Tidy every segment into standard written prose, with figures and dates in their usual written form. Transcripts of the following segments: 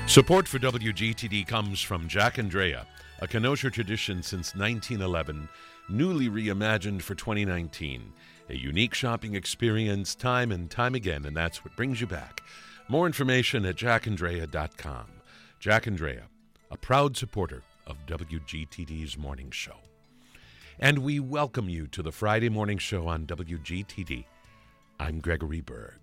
Support for WGTD comes from Jack and Drea, a Kenosha tradition since 1911, newly reimagined for 2019. A unique shopping experience time and time again, and that's what brings you back. More information at jackanddrea.com. Jack and Drea, a proud supporter of WGTD's morning show. And we welcome you to the Friday morning show on WGTD. I'm Gregory Berg.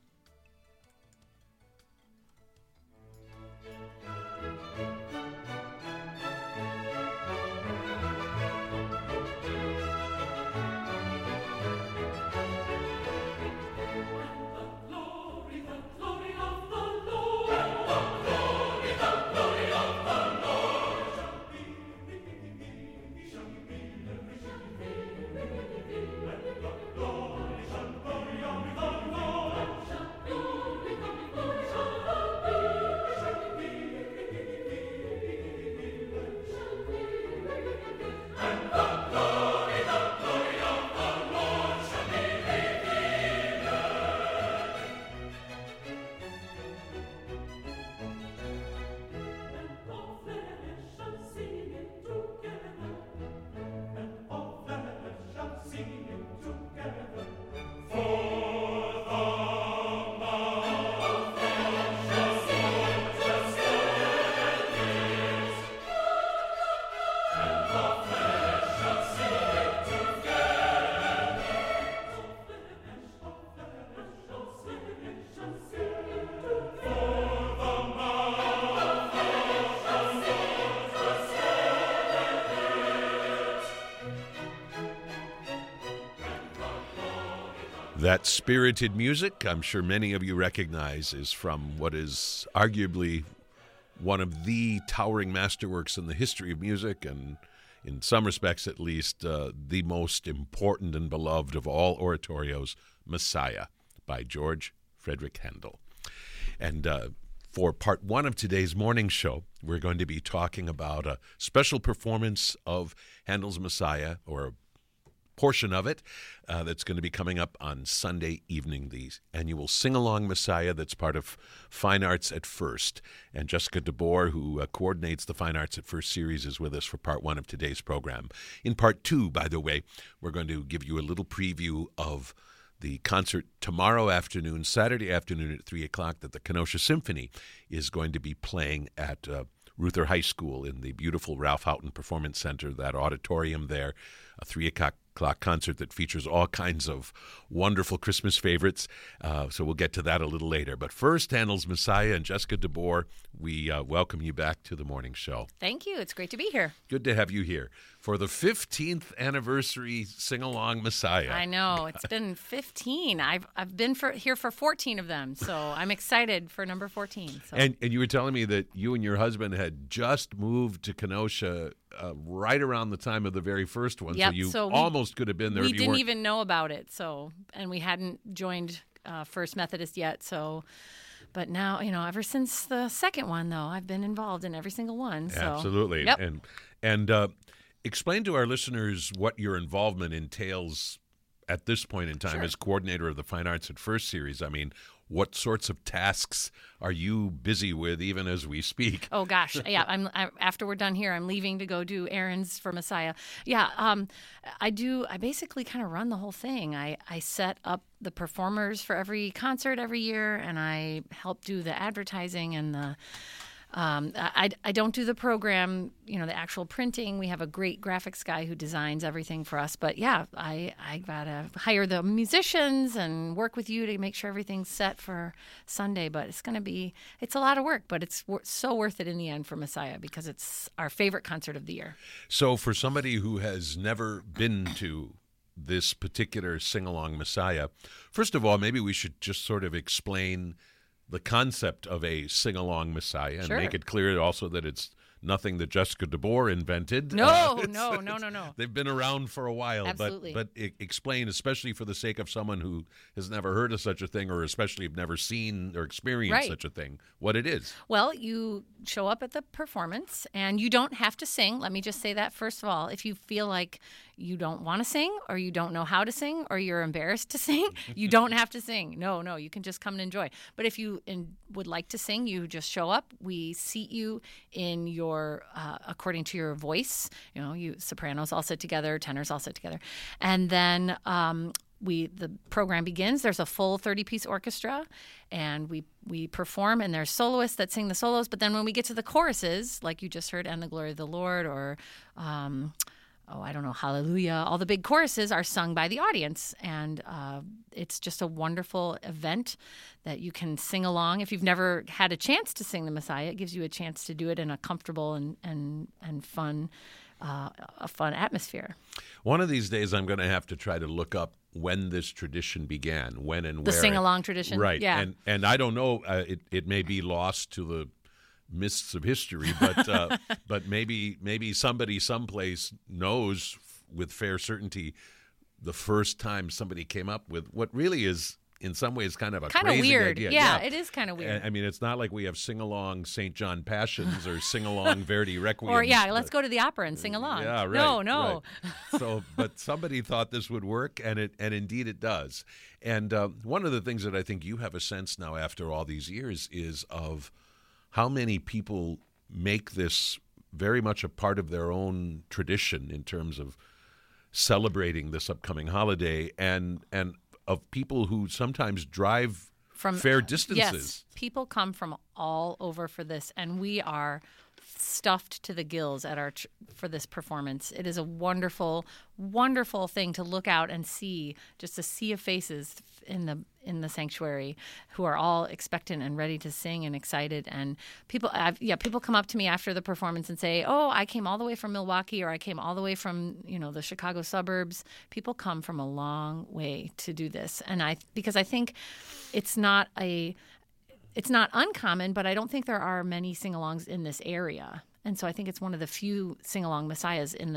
That spirited music, I'm sure many of you recognize, is from what is arguably one of the towering masterworks in the history of music, and in some respects at least, the most important and beloved of all oratorios, Messiah, by George Frederick Handel. And for part one of today's morning show, we're going to be talking about a special performance of Handel's Messiah, or a portion of it, that's going to be coming up on Sunday evening, the annual Sing-Along Messiah that's part of Fine Arts at First. And Jessica DeBoer, who coordinates the Fine Arts at First series, is with us for part one of today's program. In part two, by the way, we're going to give you a little preview of the concert tomorrow afternoon, Saturday afternoon at 3 o'clock, that the Kenosha Symphony is going to be playing at Ruther High School in the beautiful Ralph Houghton Performance Center, that auditorium there, a 3 o'clock concert that features all kinds of wonderful Christmas favorites. So we'll get to that a little later. But first, Handel's Messiah, and Jessica DeBoer, we welcome you back to the morning show. Thank you. It's great to be here. Good to have you here for the 15th anniversary Sing-Along Messiah. I know. It's been 15. I've been here for 14 of them, so I'm excited for number 14. So. And you were telling me that you and your husband had just moved to Kenosha right around the time of the very first one, yep, so you almost could have been there. We didn't even know about it, and we hadn't joined First Methodist yet, so... But now, ever since the second one, though, I've been involved in every single one. So. Absolutely. Yep. And explain to our listeners what your involvement entails at this point in time. Sure. As coordinator of the Fine Arts at First series. I mean, what sorts of tasks are you busy with even as we speak? Oh, gosh. Yeah, after we're done here, I'm leaving to go do errands for Messiah. Yeah, I basically kind of run the whole thing. I set up the performers for every concert every year, and I help do the advertising and the... I don't do the program, the actual printing. We have a great graphics guy who designs everything for us. But yeah, I got to hire the musicians and work with you to make sure everything's set for Sunday. But it's a lot of work, but it's so worth it in the end for Messiah because it's our favorite concert of the year. So for somebody who has never been to this particular Sing-Along Messiah, first of all, maybe we should just sort of explain the concept of a sing-along Messiah and Sure. make it clear also that it's nothing that Jessica DeBoer invented. No. They've been around for a while. Absolutely. But explain, especially for the sake of someone who has never heard of such a thing, or especially have never seen or experienced such a thing, what it is. Well, you show up at the performance, and you don't have to sing. Let me just say that first of all. If you feel like you don't want to sing, or you don't know how to sing, or you're embarrassed to sing, you don't have to sing. No, you can just come and enjoy. But if you would like to sing, you just show up. We seat you in your according to your voice. You sopranos all sit together, tenors all sit together, and then the program begins. There's a full 30-piece orchestra, and we perform, and there's soloists that sing the solos. But then when we get to the choruses, like you just heard, "And the Glory of the Lord," or I don't know, "Hallelujah," all the big choruses are sung by the audience, and it's just a wonderful event that you can sing along. If you've never had a chance to sing the Messiah, it gives you a chance to do it in a comfortable and fun a fun atmosphere. One of these days, I'm going to have to try to look up when this tradition began, when and where. The sing-along tradition? Right. Yeah. And I don't know, it may be lost to the mists of history, but maybe somebody someplace knows with fair certainty the first time somebody came up with what really is, in some ways, kind of a crazy weird idea. Yeah, it is kind of weird. I mean, it's not like we have sing-along St. John Passions or sing-along Verdi Requiem. Or, let's go to the opera and sing along. Yeah, right. No. Right. So, but somebody thought this would work, and indeed it does. And one of the things that I think you have a sense now after all these years is of how many people make this very much a part of their own tradition in terms of celebrating this upcoming holiday, and of people who sometimes drive from fair distances. Yes, people come from all over for this, and we are stuffed to the gills at for this performance. It is a wonderful, wonderful thing to look out and see, just a sea of faces in the sanctuary who are all expectant and ready to sing and excited. And people come up to me after the performance and say, "Oh, I came all the way from Milwaukee," or "I came all the way from the Chicago suburbs." People come from a long way to do this, and because I think it's not uncommon, but I don't think there are many sing-alongs in this area. And so I think it's one of the few sing-along messiahs in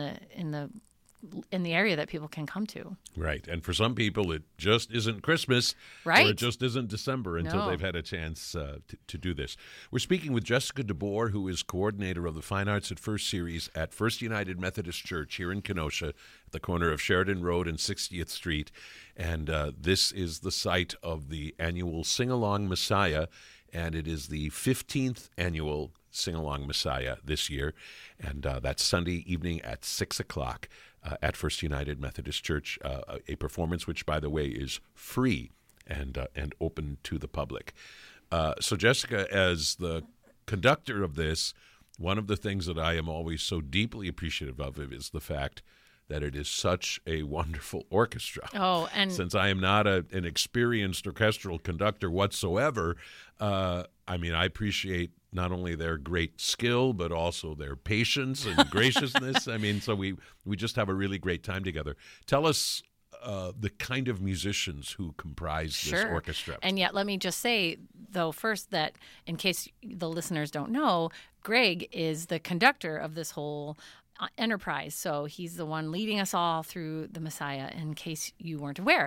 the area that people can come to. Right. And for some people, it just isn't Christmas. Right. Or it just isn't December until they've had a chance to do this. We're speaking with Jessica DeBoer, who is coordinator of the Fine Arts at First series at First United Methodist Church here in Kenosha, at the corner of Sheridan Road and 60th Street. And this is the site of the annual Sing-Along Messiah, and it is the 15th annual Sing-Along Messiah this year. And that's Sunday evening at 6 o'clock. At First United Methodist Church, a performance which, by the way, is free and open to the public. So, Jessica, as the conductor of this, one of the things that I am always so deeply appreciative of is the fact that it is such a wonderful orchestra. Oh, and since I am not an experienced orchestral conductor whatsoever, I appreciate not only their great skill, but also their patience and graciousness. So we just have a really great time together. Tell us the kind of musicians who comprise this orchestra. And yet, let me just say, though, first that in case the listeners don't know, Greg is the conductor of this whole enterprise. So he's the one leading us all through the Messiah, in case you weren't aware.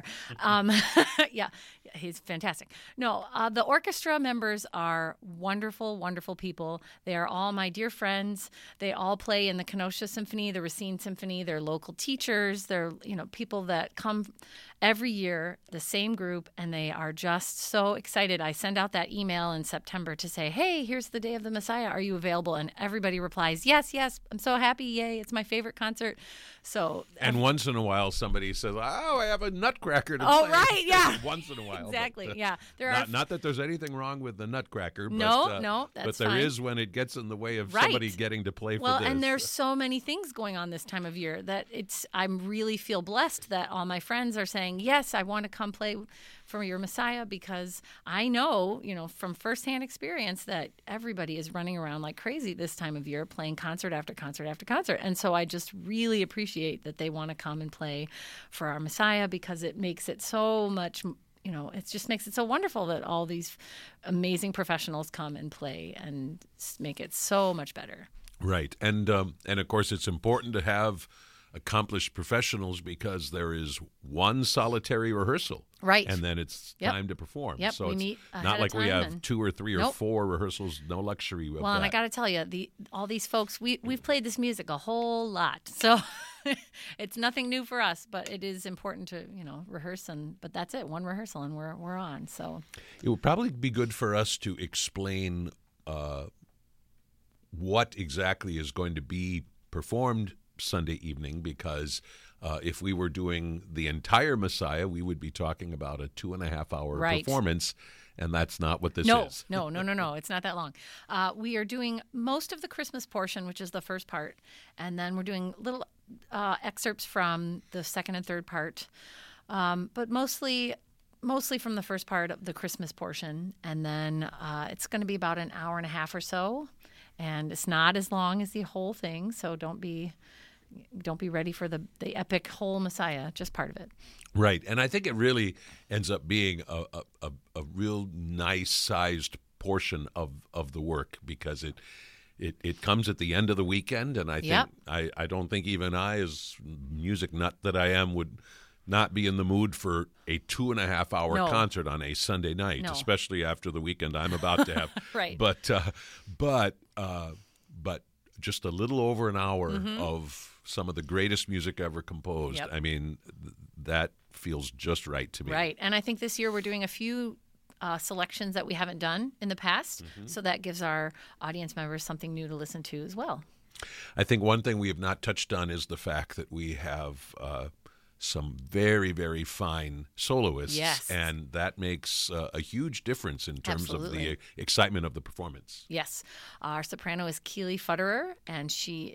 Yeah, he's fantastic. No, the orchestra members are wonderful, wonderful people. They are all my dear friends. They all play in the Kenosha Symphony, the Racine Symphony. They're local teachers. They're people that come every year, the same group, and they are just so excited. I send out that email in September to say, "Hey, here's the day of the Messiah. Are you available?" And everybody replies, "Yes, I'm so happy. Yay, it's my favorite concert." So, and once in a while, somebody says, "Oh, I have a Nutcracker to play." Oh, right, yeah. Once in a while. Exactly, yeah. Not that there's anything wong with the Nutcracker. No, that's but there fine. is when it gets in the way of somebody getting to play for this. Well, and there's so many things going on this time of year that I really feel blessed that all my friends are saying, "Yes, I want to come play for your Messiah," because I know, from firsthand experience that everybody is running around like crazy this time of year playing concert after concert after concert. And so I just really appreciate that they want to come and play for our Messiah, because it makes it so much, it just makes it so wonderful that all these amazing professionals come and play and make it so much better. Right. And of course, it's important to have accomplished professionals because there is one solitary rehearsal. Right. And then it's Yep. time to perform. Yep, So we it's meet ahead not of like we time have and- 2 or 3 or Nope. 4 rehearsals, no luxury of Well, and I that. got to tell you, all these folks, we've played this music a whole lot, so it's nothing new for us. But it is important to rehearse, but that's it, one rehearsal, and we're on. So It would probably be good for us to explain what exactly is going to be performed Sunday evening, because if we were doing the entire Messiah, we would be talking about a 2.5-hour Right. performance, and that's not what this no, is. no, it's not that long. We are doing most of the Christmas portion, which is the first part, and then we're doing little excerpts from the second and third part, but mostly from the first part of the Christmas portion, and then it's going to be about an hour and a half or so, and it's not as long as the whole thing. So don't be ready for the epic whole Messiah, just part of it. Right, and I think it really ends up being a real nice sized portion of the work, because it comes at the end of the weekend, and I think Yep. I don't think even I, as music nut that I am, would not be in the mood for a 2.5-hour No. concert on a Sunday night, No. especially after the weekend I'm about to have. Right. But just a little over an hour of some of the greatest music ever composed. Yep. I mean, that feels just right to me. Right. And I think this year we're doing a few selections that we haven't done in the past. So that gives our audience members something new to listen to as well. I think one thing we have not touched on is the fact that we have some very, very fine soloists. Yes. And that makes a huge difference in terms of Absolutely. the excitement of the performance. Yes. Our soprano is Keely Futterer, and she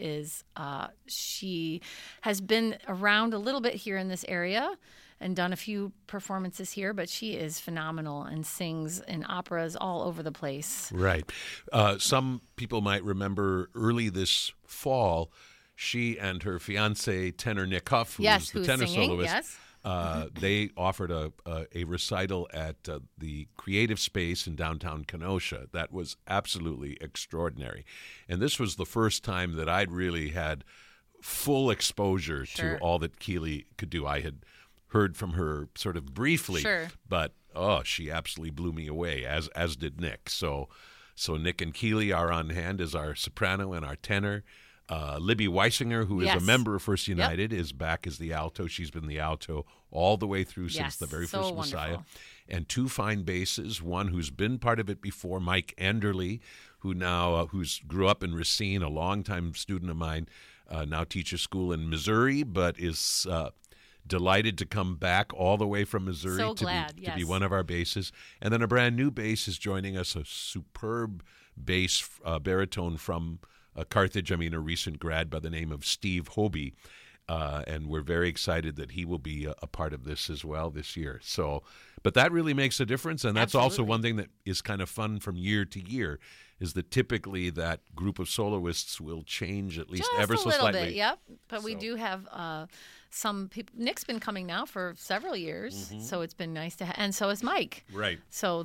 has been around a little bit here in this area and done a few performances here, but she is phenomenal and sings in operas all over the place. Right. Some people might remember early this fall, she and her fiancé, tenor Nick Huff, who's Yes, the who's tenor singing, soloist, yes. they offered a recital at the Creative Space in downtown Kenosha. That was absolutely extraordinary. And this was the first time that I'd really had full exposure Sure. to all that Keely could do. I had heard from her sort of briefly, Sure. but she absolutely blew me away, as did Nick. So Nick and Keely are on hand as our soprano and our tenor. Libby Weisinger, who is Yes. a member of First United, is back as the alto. She's been the alto all the way through since Yes, the very so first Messiah. wonderful. And 2 fine basses, one who's been part of it before, Mike Enderly, who now who's grew up in Racine, a longtime student of mine, now teaches school in Missouri, but is delighted to come back all the way from Missouri So to glad, be yes. one of our basses. And then a brand new bass is joining us, a superb bass baritone from Carthage, a recent grad by the name of Steve Hobie. And we're very excited that he will be a part of this as well this year. So, but that really makes a difference, and that's also Absolutely. one thing that is kind of fun from year to year, is that typically that group of soloists will change at least Just ever a so little slightly. bit, yep. But we So- do have some people. Nick's been coming now for several years, so it's been nice to and so is Mike. Right. So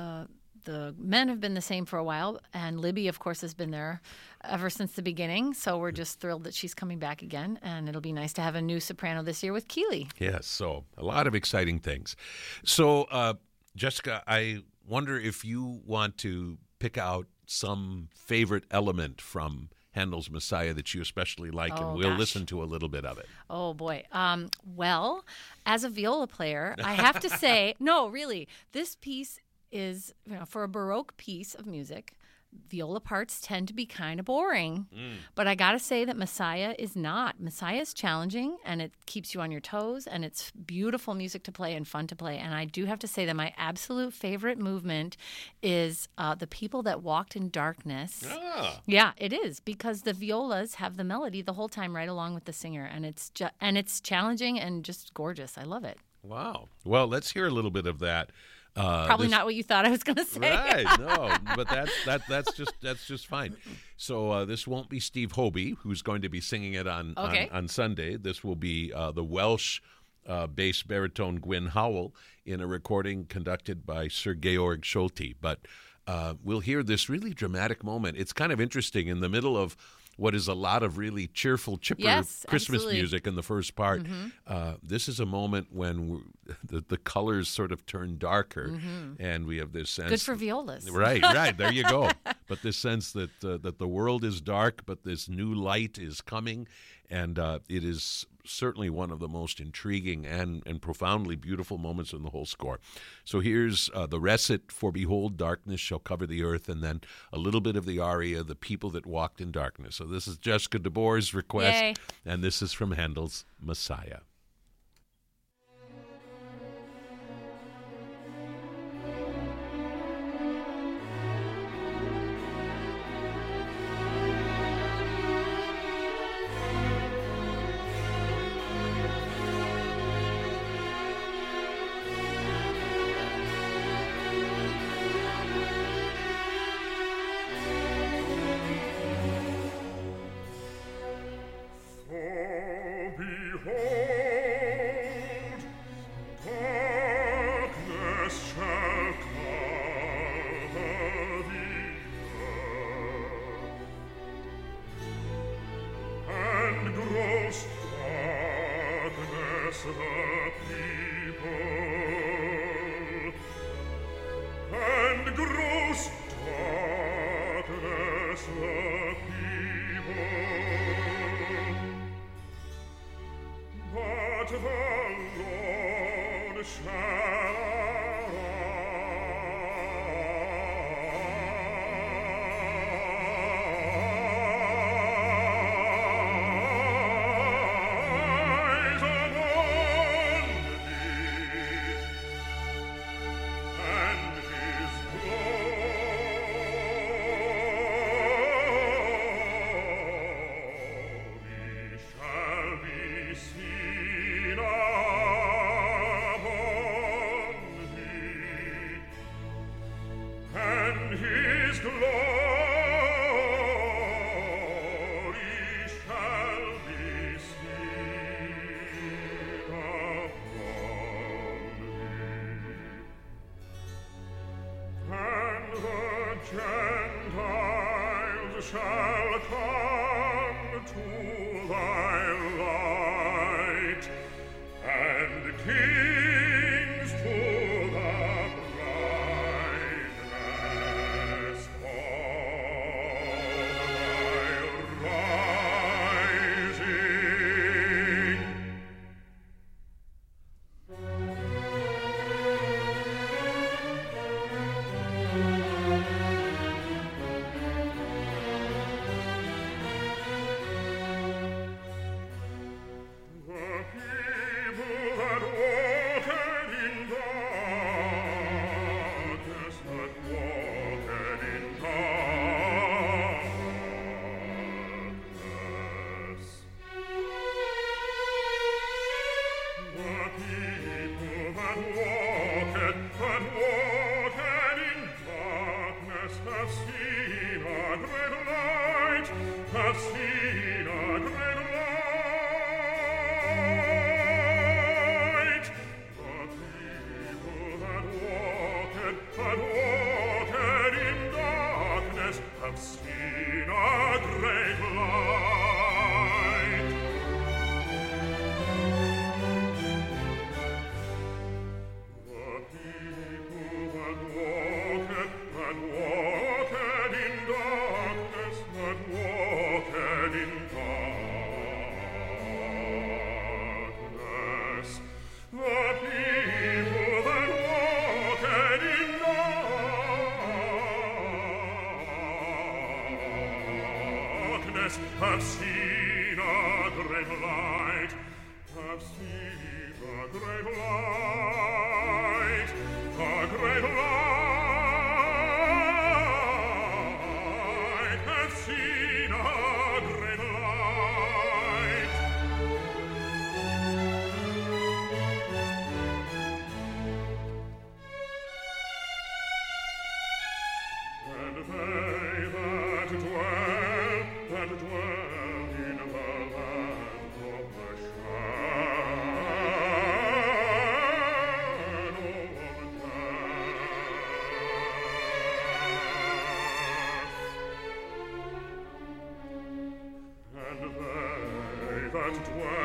the men have been the same for a while, and Libby, of course, has been there ever since the beginning. So we're just thrilled that she's coming back again, and it'll be nice to have a new soprano this year with Keely. Yes, so a lot of exciting things. So, Jessica, I wonder if you want to pick out some favorite element from Handel's Messiah that you especially like, Oh, and we'll gosh. listen to a little bit of it. Oh boy. Well, as a viola player, I have to say, no, really, this piece is, for a Baroque piece of music, viola parts tend to be kind of boring. But I got to say that Messiah is not. Messiah is challenging, and it keeps you on your toes, and it's beautiful music to play and fun to play. And I do have to say that my absolute favorite movement is The People That Walked in Darkness. Yeah, it is, because the violas have the melody the whole time right along with the singer, and it's challenging and just gorgeous. I love it. Wow. Well, let's hear a little bit of that. Probably not what you thought I was going to say. Right, no, but that's just fine. So this won't be Steve Hobie, who's going to be singing it on Sunday. This will be the Welsh bass baritone Gwyn Howell in a recording conducted by Sir Georg Scholti. But we'll hear this really dramatic moment. It's kind of interesting in the middle of what is a lot of really cheerful, chipper Christmas absolutely. music in the first part. This is a moment when the colors sort of turn darker, and we have this sense. Good for violas. Right. There you go. But this sense that that the world is dark, but this new light is coming, and it is certainly one of the most intriguing and profoundly beautiful moments in the whole score. So here's the recit for "Behold, darkness shall cover the earth," and then a little bit of the aria, "The people that walked in darkness." So this is Jessica DeBoer's request, Yay. and this is from Handel's Messiah. Shall come to thy light, and kings to the brightness of thy rising. Have seen a great light. The people that walked in darkness have seen a great light. The people that walked in darkness, that walked in darkness. The people that walked in darkness have seen a great light, have seen a great light, a great light, have seen a great light. And they that dwell in the land of the shadow of death that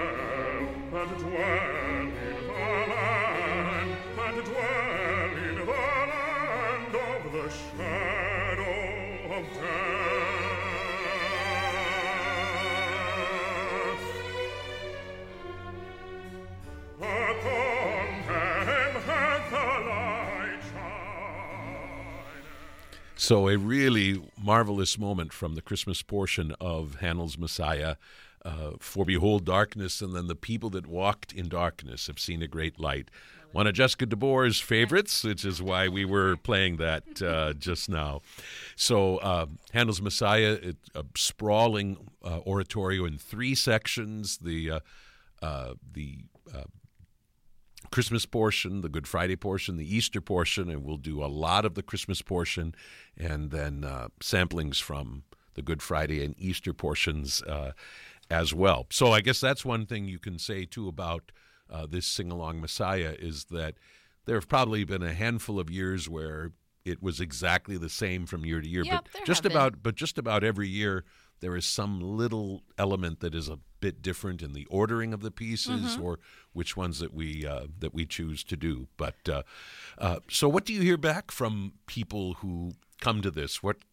dwell in the land of the shadow of death. Upon them hath the light shine. So a really marvelous moment from the Christmas portion of Handel's Messiah. For behold darkness, and then the people that walked in darkness have seen a great light. One of Jessica DeBoer's favorites, which is why we were playing that just now. So Handel's Messiah, a sprawling oratorio in 3 sections. The Christmas portion, the Good Friday portion, the Easter portion, and we'll do a lot of the Christmas portion, and then samplings from the Good Friday and Easter portions as well. So I guess that's one thing you can say, too, about this Sing-Along Messiah, is that there have probably been a handful of years where it was exactly the same from year to year. Yep, but just about every year there is some little element that is a bit different in the ordering of the pieces or which ones that we choose to do. But so what do you hear back from people who come to this? What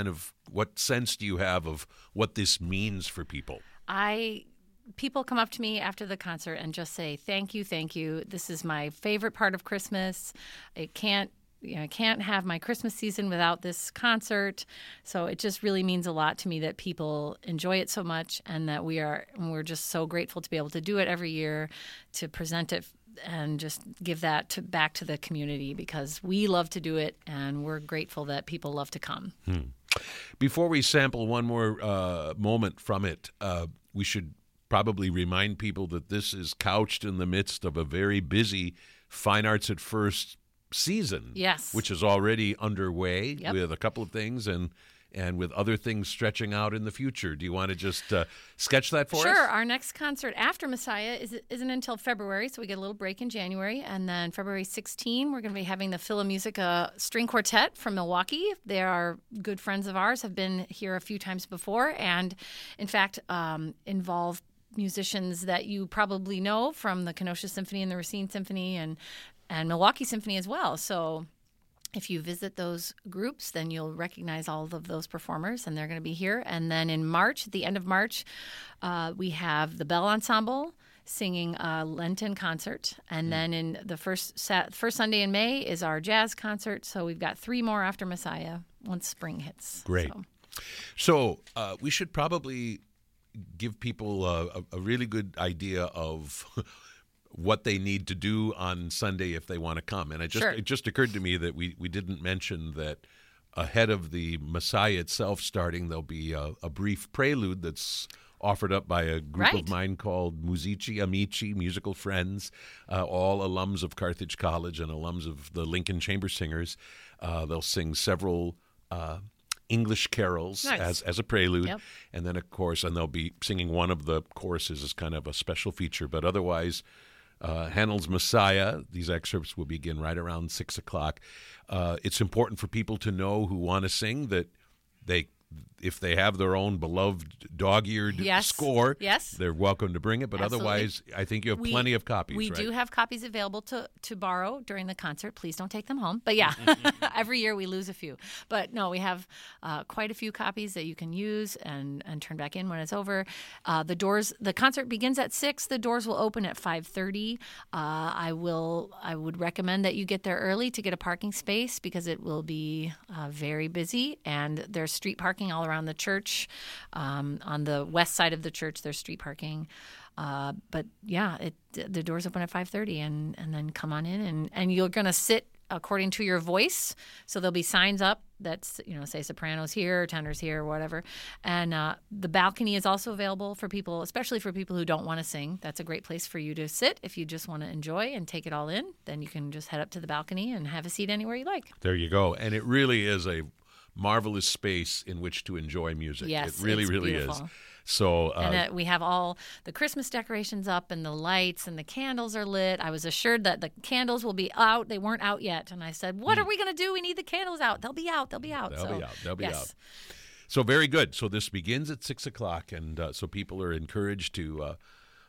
sense do you have of what this means for people? People come up to me after the concert and just say, thank you. This is my favorite part of Christmas. I can't have my Christmas season without this concert. So it just really means a lot to me that people enjoy it so much, and that we're just so grateful to be able to do it every year, to present it and just give that back to the community, because we love to do it and we're grateful that people love to come. Before we sample one more moment from it, we should probably remind people that this is couched in the midst of a very busy Fine Arts at First season, yes, which is already underway with a couple of things and with other things stretching out in the future. Do you want to just sketch that for us? Sure. Our next concert after Messiah isn't until February, so we get a little break in January. And then February 16, we're going to be having the Philmusica String Quartet from Milwaukee. They are good friends of ours, have been here a few times before, and in fact involve musicians that you probably know from the Kenosha Symphony and the Racine Symphony and Milwaukee Symphony as well. So if you visit those groups, then you'll recognize all of those performers, and they're going to be here. And then in March, at the end of March, we have the Bell Ensemble singing a Lenten concert. And then in the first Sunday in May is our jazz concert. So we've got 3 more after Messiah once spring hits. Great. So we should probably give people a really good idea of what they need to do on Sunday if they want to come. And it just occurred to me that we didn't mention that ahead of the Messiah itself starting, there'll be a brief prelude that's offered up by a group of mine called Musici Amici, musical friends, all alums of Carthage College and alums of the Lincoln Chamber Singers. They'll sing several English carols as a prelude, and then, of course, and they'll be singing one of the choruses as kind of a special feature. But otherwise, Handel's Messiah, these excerpts will begin right around 6 o'clock. It's important for people to know who want to sing that if they have their own beloved dog-eared score, they're welcome to bring it. But otherwise, I think you have plenty of copies, We do have copies available to borrow during the concert. Please don't take them home. But yeah, every year we lose a few. But no, we have quite a few copies that you can use and turn back in when it's over. The concert begins at 6. The doors will open at 5:30. I would recommend that you get there early to get a parking space, because it will be very busy, and there's street parking all around the church. On the west side of the church, there's street parking. But yeah, the doors open at 5:30, and then come on in, and you're going to sit according to your voice. So there'll be signs up that's, say sopranos here, tenors here, whatever. And the balcony is also available for people, especially for people who don't want to sing. That's a great place for you to sit. If you just want to enjoy and take it all in, then you can just head up to the balcony and have a seat anywhere you like. There you go. And it really is a marvelous space in which to enjoy music. Yes, it really, really beautiful. is. So, and we have all the Christmas decorations up, and the lights, and the candles are lit. I was assured that the candles will be out. They weren't out yet. And I said, what are we going to do? We need the candles out. They'll be out. They'll be out. They'll be out. So very good. So this begins at 6 o'clock. And so people are encouraged to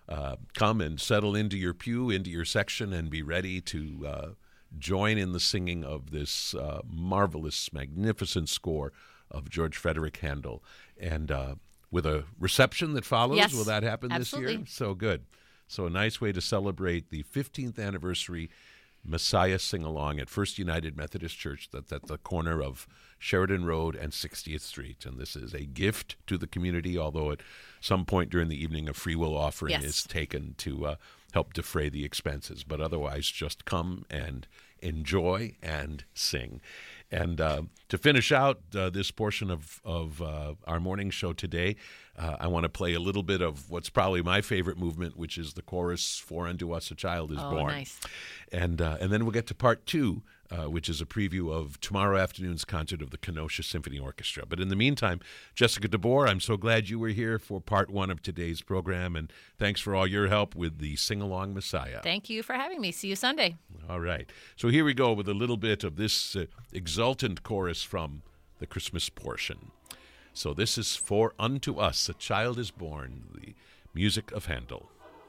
come and settle into your pew, into your section, and be ready to join in the singing of this marvelous, magnificent score of George Frederick Handel. And with a reception that follows, Yes, will that happen absolutely. this year? So good. So a nice way to celebrate the 15th anniversary Messiah Sing-Along at First United Methodist Church. That's at the corner of Sheridan Road and 60th Street. And this is a gift to the community, although at some point during the evening a free will offering Yes. is taken to help defray the expenses. But otherwise, just come and enjoy and sing. And to finish out this portion of our morning show today, I want to play a little bit of what's probably my favorite movement, which is the chorus, "For unto us a child is born." Nice. And then we'll get to part two, which is a preview of tomorrow afternoon's concert of the Kenosha Symphony Orchestra. But in the meantime, Jessica DeBoer, I'm so glad you were here for part one of today's program, and thanks for all your help with the Sing-Along Messiah. Thank you for having me. See you Sunday. All right. So here we go with a little bit of this exultant chorus from the Christmas portion. So this is "For unto us a child is born," the music of Handel.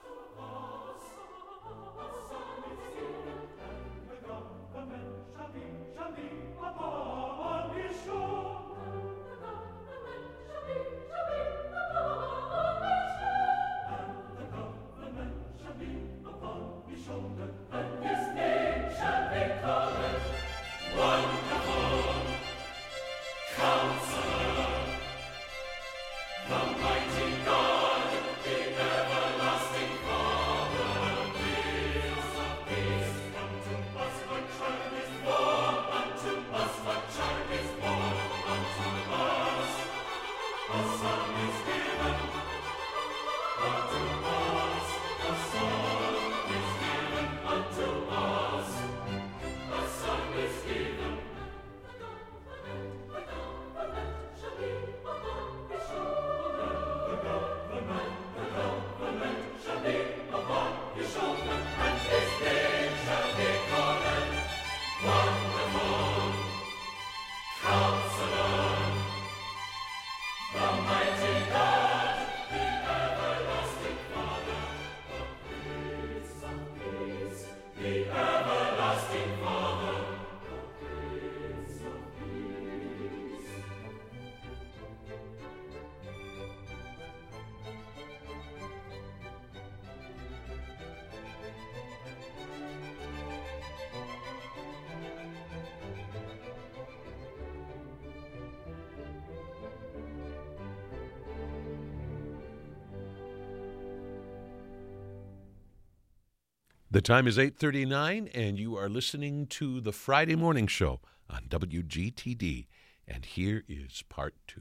The time is 8:39, and you are listening to the Friday Morning Show on WGTD. And here is part two.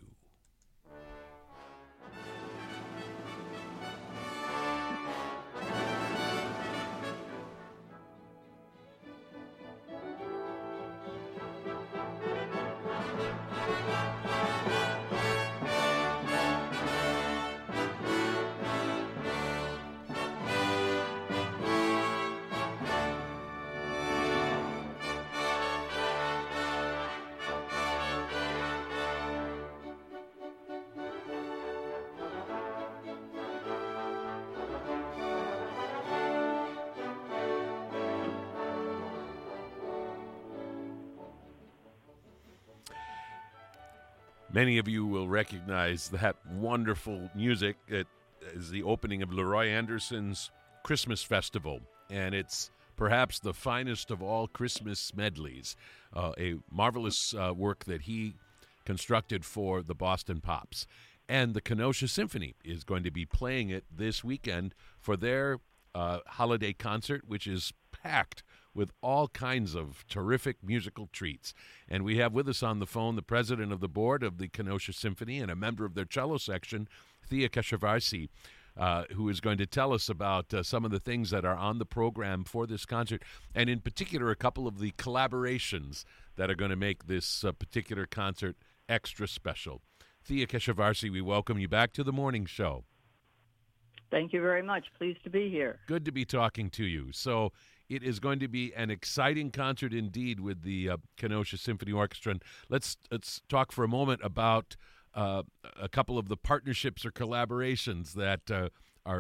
Many of you will recognize that wonderful music. It is the opening of Leroy Anderson's Christmas Festival, and it's perhaps the finest of all Christmas medleys, a marvelous work that he constructed for the Boston Pops. And the Kenosha Symphony is going to be playing it this weekend for their holiday concert, which is packed with all kinds of terrific musical treats. And we have with us on the phone the president of the board of the Kenosha Symphony and a member of their cello section, Thea Keshavarzi, who is going to tell us about some of the things that are on the program for this concert, and in particular a couple of the collaborations that are going to make this particular concert extra special. Thea Keshavarzi, we welcome you back to the morning show. Thank you very much. Pleased to be here. Good to be talking to you. So it is going to be an exciting concert indeed with the Kenosha Symphony Orchestra. And let's talk for a moment about a couple of the partnerships or collaborations that are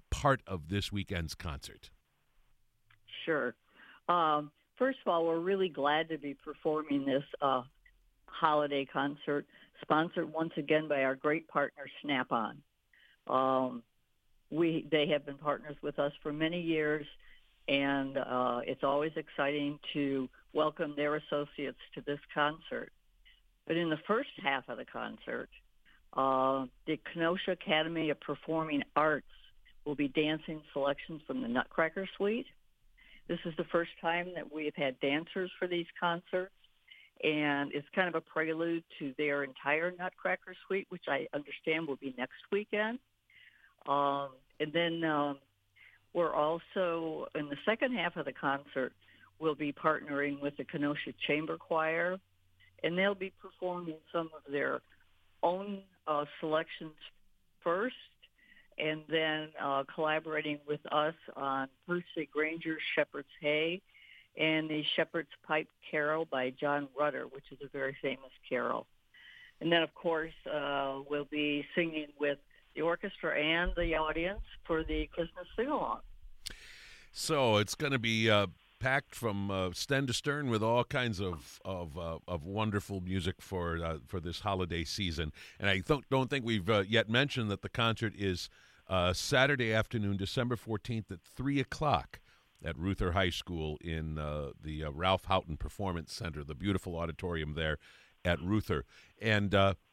part of this weekend's concert? Sure. First of all, we're really glad to be performing this holiday concert, sponsored once again by our great partner, Snap-on. They have been partners with us for many years, and it's always exciting to welcome their associates to this concert. But in the first half of the concert, the Kenosha Academy of Performing Arts will be dancing selections from the Nutcracker Suite. This is the first time that we have had dancers for these concerts, and it's kind of a prelude to their entire Nutcracker Suite, which I understand will be next weekend. And then we're also, in the second half of the concert, we'll be partnering with the Kenosha Chamber Choir, and they'll be performing some of their own selections first, and then collaborating with us on Percy Granger's Shepherd's Hay and the Shepherd's Pipe Carol by John Rutter, which is a very famous carol. And then, of course, we'll be singing with the orchestra and the audience for the Christmas sing-along. So it's going to be packed from stem to stern with all kinds of wonderful music for this holiday season. And I don't think we've yet mentioned that the concert is Saturday afternoon, December 14th at 3 o'clock at Ruther High School in the Ralph Houghton Performance Center, the beautiful auditorium there at Ruther. And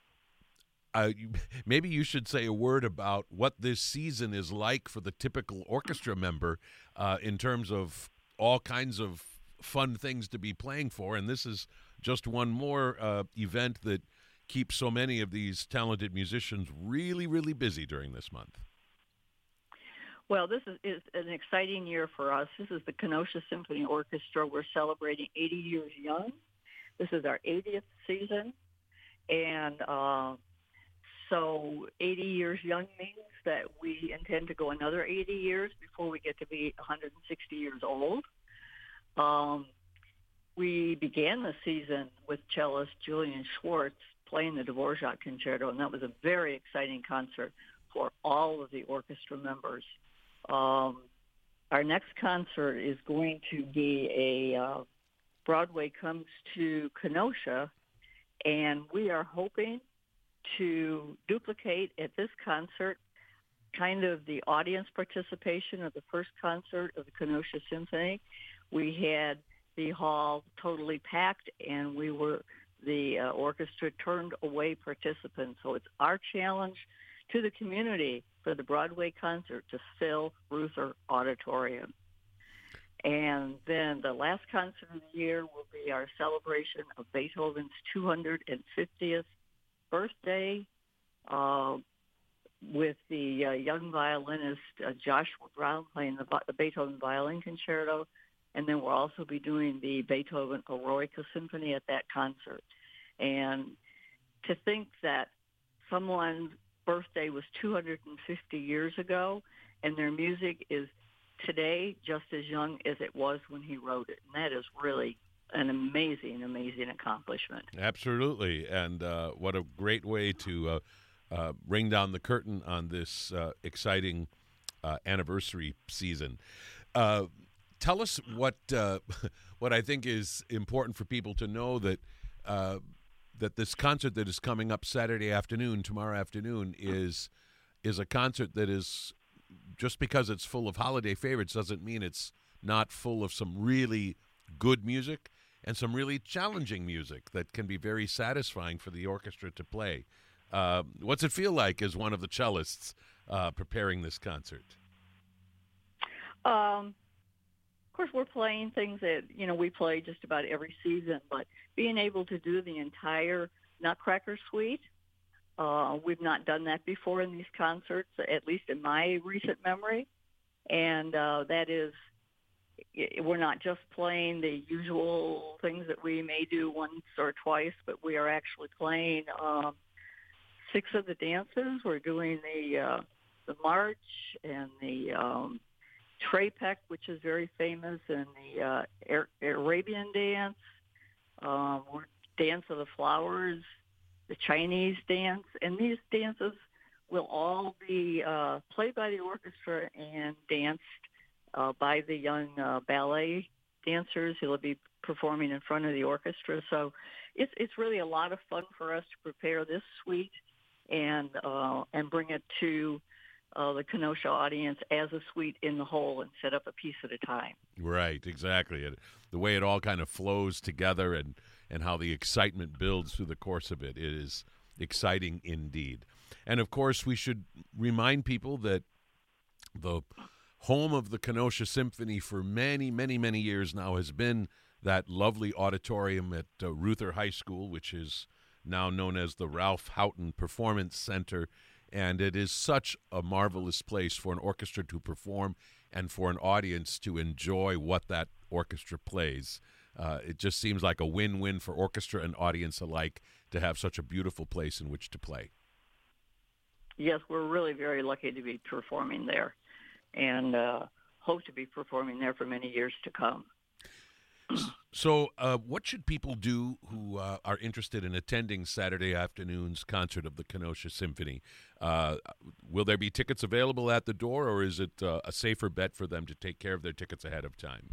maybe you should say a word about what this season is like for the typical orchestra member in terms of all kinds of fun things to be playing for. And this is just one more event that keeps so many of these talented musicians really, really busy during this month. Well, this is an exciting year for us. This is the Kenosha Symphony Orchestra. We're celebrating 80 years young. This is our 80th season. And so 80 years young means that we intend to go another 80 years before we get to be 160 years old. We began the season with cellist Julian Schwartz playing the Dvorak Concerto, and that was a very exciting concert for all of the orchestra members. Our next concert is going to be a Broadway Comes to Kenosha, and we are hoping to duplicate at this concert kind of the audience participation of the first concert of the Kenosha Symphony. We had the hall totally packed, and the orchestra turned away participants. So it's our challenge to the community for the Broadway concert to fill Ruther Auditorium. And then the last concert of the year will be our celebration of Beethoven's 250th birthday with the young violinist Joshua Brown playing the Beethoven Violin Concerto. And then we'll also be doing the Beethoven Eroica Symphony at that concert. And to think that someone's birthday was 250 years ago, and their music is today just as young as it was when he wrote it. And that is really an amazing, amazing accomplishment. Absolutely. And what a great way to ring down the curtain on this exciting anniversary season. Tell us what I think is important for people to know, that that this concert that is coming up Saturday afternoon, tomorrow afternoon, is a concert that is, just because it's full of holiday favorites doesn't mean it's not full of some really good music and some really challenging music that can be very satisfying for the orchestra to play. What's it feel like as one of the cellists preparing this concert? Of course, we're playing things that, we play just about every season, but being able to do the entire Nutcracker Suite, we've not done that before in these concerts, at least in my recent memory. And that is, we're not just playing the usual things that we may do once or twice, but we are actually playing 6 of the dances. We're doing the march and the Trapek, which is very famous, and the Arabian dance, Dance of the Flowers, the Chinese dance. And these dances will all be played by the orchestra and danced by the young ballet dancers who will be performing in front of the orchestra. So it's really a lot of fun for us to prepare this suite and bring it to the Kenosha audience as a suite in the whole and set up a piece at a time. Right, exactly. The way it all kind of flows together and how the excitement builds through the course of it is exciting indeed. And, of course, we should remind people that the home of the Kenosha Symphony for many, many, many years now has been that lovely auditorium at Ruther High School, which is now known as the Ralph Houghton Performance Center. And it is such a marvelous place for an orchestra to perform and for an audience to enjoy what that orchestra plays. It just seems like a win-win for orchestra and audience alike to have such a beautiful place in which to play. Yes, we're really very lucky to be performing there and hope to be performing there for many years to come. So what should people do who are interested in attending Saturday afternoon's concert of the Kenosha Symphony? Will there be tickets available at the door, or is it a safer bet for them to take care of their tickets ahead of time?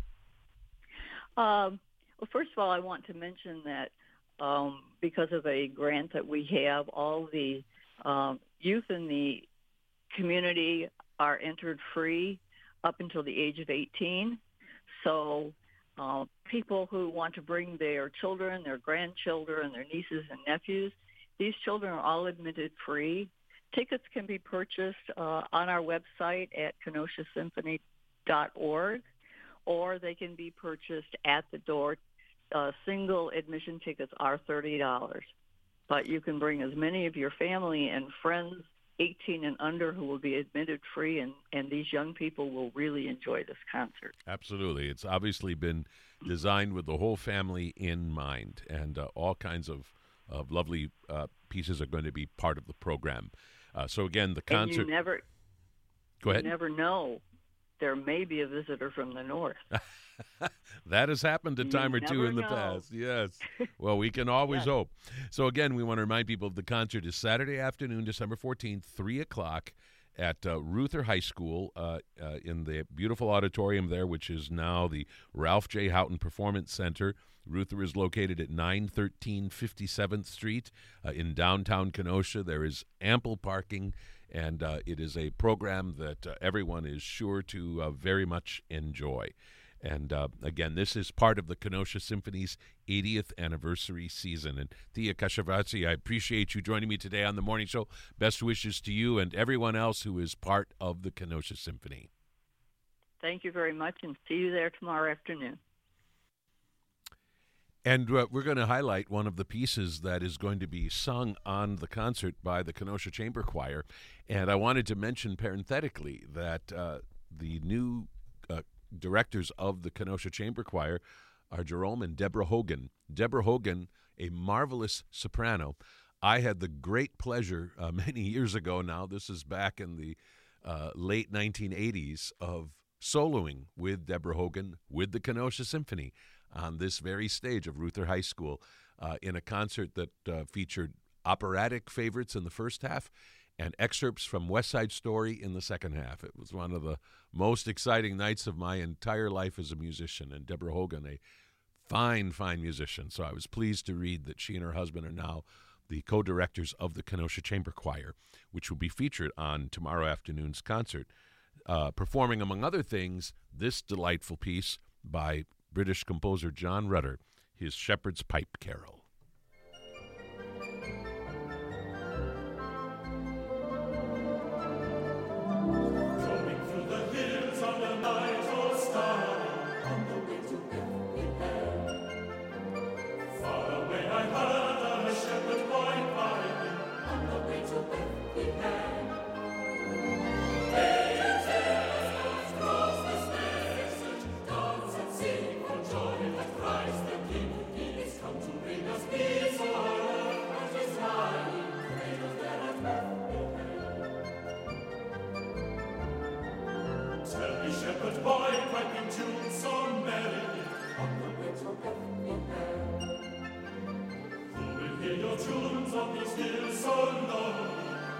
Well, first of all, I want to mention that because of a grant that we have, all the youth in the community are entered free up until the age of 18. So people who want to bring their children, their grandchildren, their nieces and nephews, these children are all admitted free. Tickets can be purchased on our website at kenoshasymphony.org, or they can be purchased at the door. Single admission tickets are $30, but you can bring as many of your family and friends 18 and under who will be admitted free, and these young people will really enjoy this concert. Absolutely. It's obviously been designed with the whole family in mind, and all kinds of lovely pieces are going to be part of the program. So, again, the concert... And Go ahead. You never know. There may be a visitor from the north. That has happened a time or two in the past. Yes. Well, we can always hope. So, again, we want to remind people of the concert is Saturday afternoon, December 14th, 3 o'clock at Ruther High School in the beautiful auditorium there, which is now the Ralph J. Houghton Performance Center. Ruther is located at 913 57th Street in downtown Kenosha. There is ample parking, and it is a program that everyone is sure to very much enjoy. And, again, this is part of the Kenosha Symphony's 80th anniversary season. And Thea Kashavarzi, I appreciate you joining me today on the morning show. Best wishes to you and everyone else who is part of the Kenosha Symphony. Thank you very much, and see you there tomorrow afternoon. And we're going to highlight one of the pieces that is going to be sung on the concert by the Kenosha Chamber Choir. And I wanted to mention parenthetically that the new directors of the Kenosha Chamber Choir are Jerome and Deborah Hogan. Deborah Hogan, a marvelous soprano. I had the great pleasure many years ago now, this is back in the late 1980s, of soloing with Deborah Hogan with the Kenosha Symphony on this very stage of Ruther High School in a concert that featured operatic favorites in the first half and excerpts from West Side Story in the second half. It was one of the most exciting nights of my entire life as a musician, and Deborah Hogan, a fine, fine musician. So I was pleased to read that she and her husband are now the co-directors of the Kenosha Chamber Choir, which will be featured on tomorrow afternoon's concert, performing, among other things, this delightful piece by British composer John Rutter, his Shepherd's Pipe Carol. Tunes of these hills so low,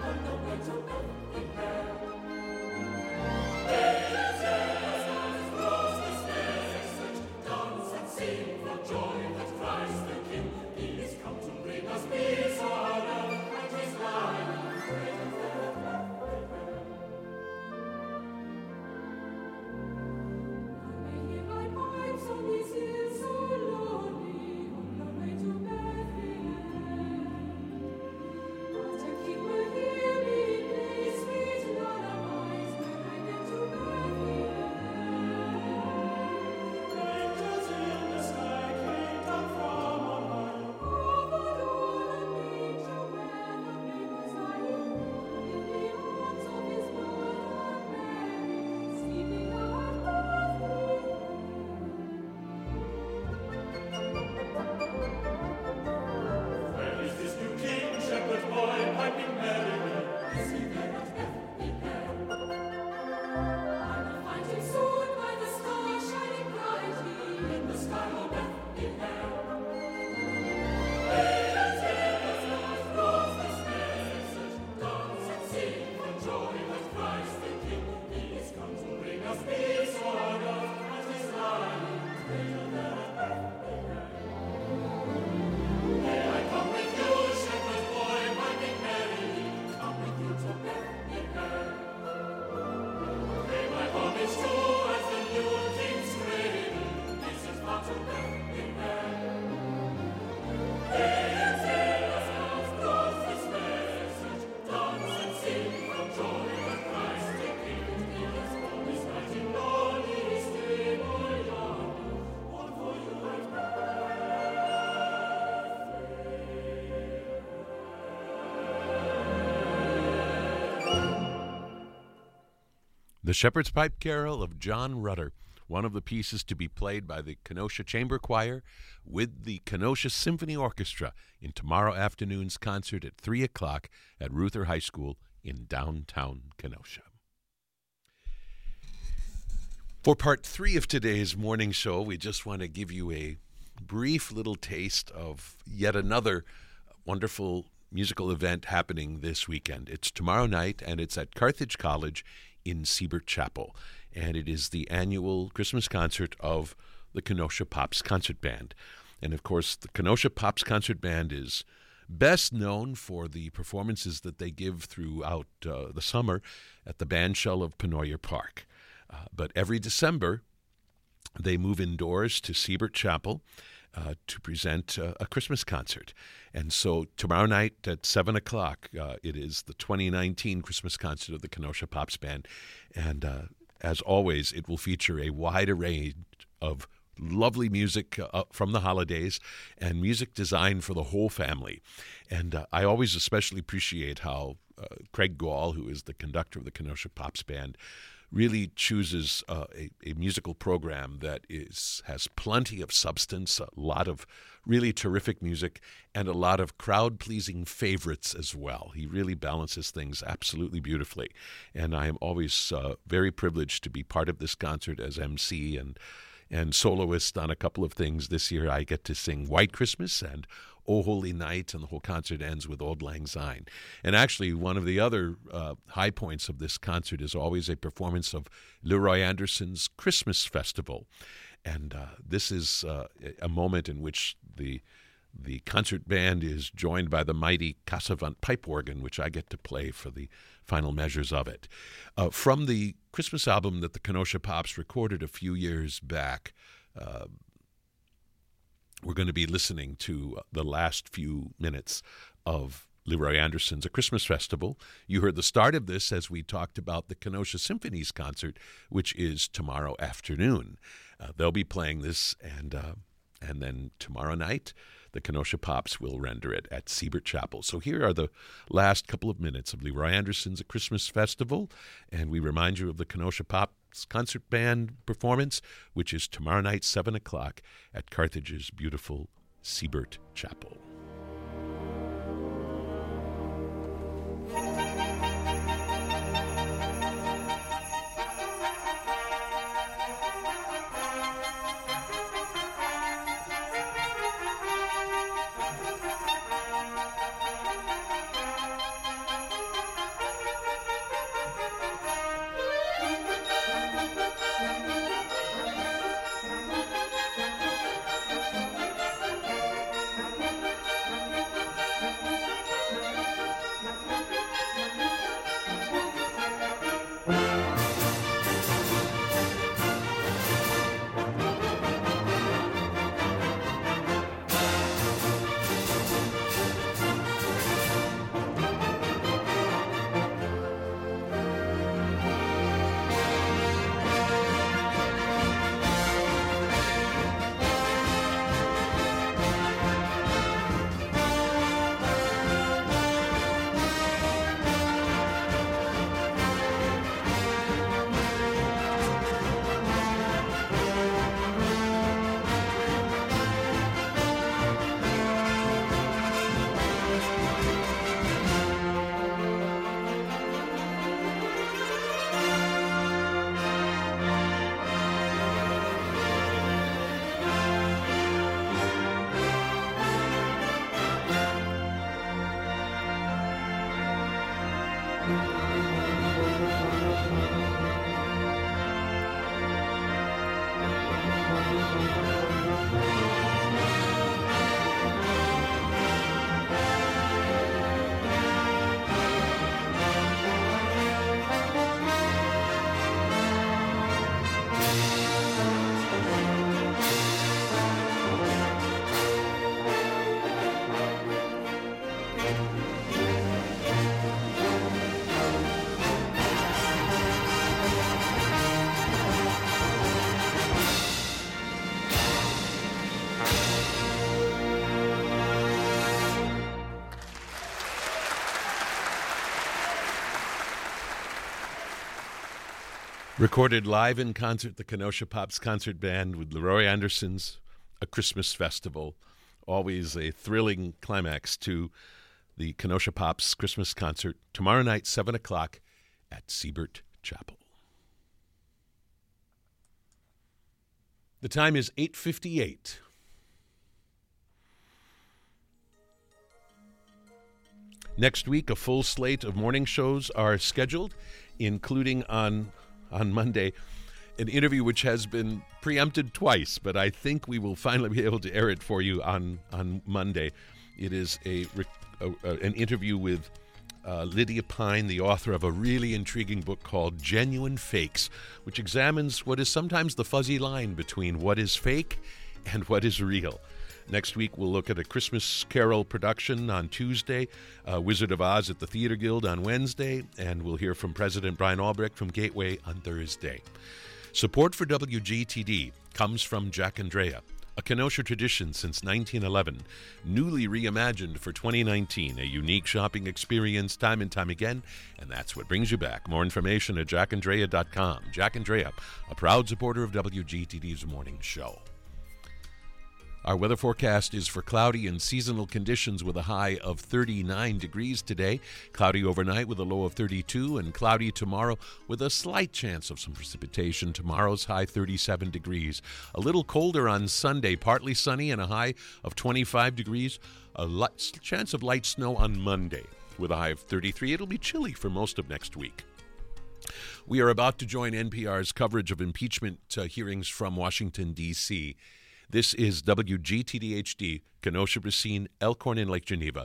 The Shepherd's Pipe Carol of John Rutter, one of the pieces to be played by the Kenosha Chamber Choir with the Kenosha Symphony Orchestra in tomorrow afternoon's concert at 3 o'clock at Ruther High School in downtown Kenosha. For part 3 of today's morning show, we just want to give you a brief little taste of yet another wonderful musical event happening this weekend. It's tomorrow night, and it's at Carthage College in Siebert Chapel, and it is the annual Christmas concert of the Kenosha Pops Concert Band. And of course, the Kenosha Pops Concert Band is best known for the performances that they give throughout the summer at the Bandshell of Penoyer Park. But every December, they move indoors to Siebert Chapel to present a Christmas concert. And so tomorrow night at 7 o'clock, it is the 2019 Christmas concert of the Kenosha Pops Band. And as always, it will feature a wide array of lovely music from the holidays and music designed for the whole family. And I always especially appreciate how Craig Gall, who is the conductor of the Kenosha Pops Band, really chooses a musical program that has plenty of substance, a lot of really terrific music, and a lot of crowd-pleasing favorites as well. He really balances things absolutely beautifully. And I am always very privileged to be part of this concert as MC and soloist on a couple of things. This year I get to sing White Christmas and O Holy Night, and the whole concert ends with Auld Lang Syne. And actually, one of the other high points of this concert is always a performance of Leroy Anderson's Christmas Festival. And this is a moment in which the concert band is joined by the mighty Casavant pipe organ, which I get to play for the final measures of it. From the Christmas album that the Kenosha Pops recorded a few years back, we're going to be listening to the last few minutes of Leroy Anderson's A Christmas Festival. You heard the start of this as we talked about the Kenosha Symphony's concert, which is tomorrow afternoon. They'll be playing this, and then tomorrow night, the Kenosha Pops will render it at Siebert Chapel. So here are the last couple of minutes of Leroy Anderson's A Christmas Festival, and we remind you of the Kenosha Pops Concert Band performance, which is tomorrow night, 7 o'clock, at Carthage's beautiful Siebert Chapel. Recorded live in concert, the Kenosha Pops Concert Band with Leroy Anderson's A Christmas Festival. Always a thrilling climax to the Kenosha Pops Christmas concert tomorrow night, 7 o'clock at Siebert Chapel. The time is 8:58. Next week, a full slate of morning shows are scheduled, including on Monday, an interview which has been preempted twice, but I think we will finally be able to air it for you on Monday. It is an interview with Lydia Pine, the author of a really intriguing book called Genuine Fakes, which examines what is sometimes the fuzzy line between what is fake and what is real. Next week, we'll look at a Christmas Carol production on Tuesday, Wizard of Oz at the Theater Guild on Wednesday, and we'll hear from President Brian Albrecht from Gateway on Thursday. Support for WGTD comes from Jack Andrea, a Kenosha tradition since 1911, newly reimagined for 2019, a unique shopping experience time and time again, and that's what brings you back. More information at jackandrea.com. Jack Andrea, a proud supporter of WGTD's morning show. Our weather forecast is for cloudy and seasonal conditions with a high of 39 degrees today, cloudy overnight with a low of 32, and cloudy tomorrow with a slight chance of some precipitation. Tomorrow's high 37 degrees. A little colder on Sunday, partly sunny and a high of 25 degrees. A chance of light snow on Monday with a high of 33. It'll be chilly for most of next week. We are about to join NPR's coverage of impeachment hearings from Washington, D.C. This is WGTD-HD, Kenosha, Racine, Elkhorn, and Lake Geneva.